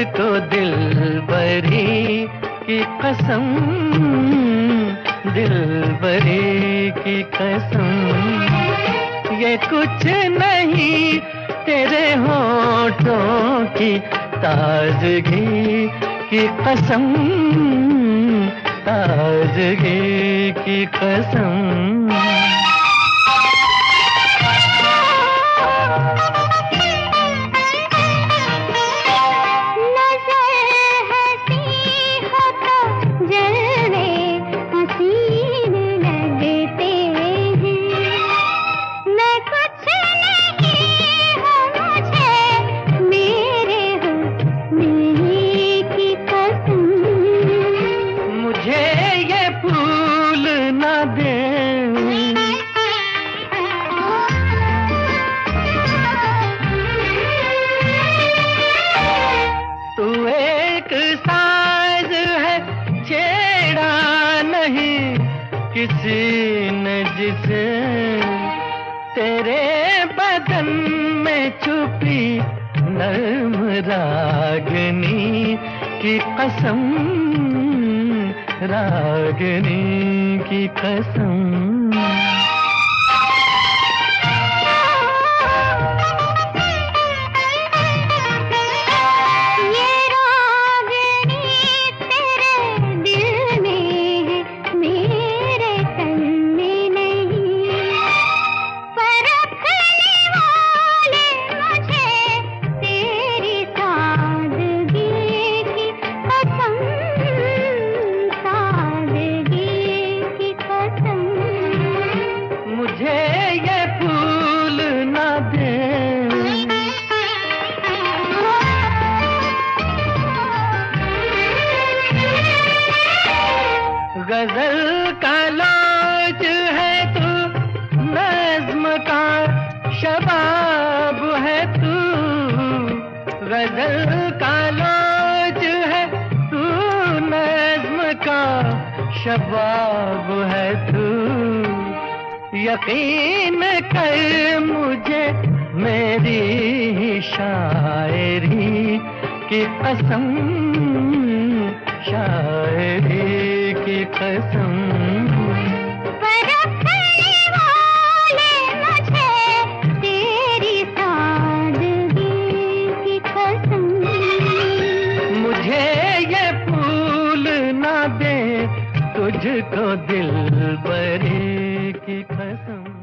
तुझको दिलबरी की कसम, दिलबरी की कसम, ये कुछ नहीं तेरे होठों की ताजगी की कसम, ताजगी की कसम। साज है छेड़ा नहीं किसी ने जिसे, तेरे बदन में छुपी नर्म रागनी की कसम, रागनी की कसम। गजल का लौज है तू, नज़्म का शबाब है तू, गजल का लौज है तू, नज़्म का शबाब है तू। यकीन कर मुझे मेरी ही शायरी की कसम, शायरी की कसम। परखने वाले मुझे तेरी सादगी की कसम, मुझे ये फूल ना दे तुझको दिलबरी की कसम।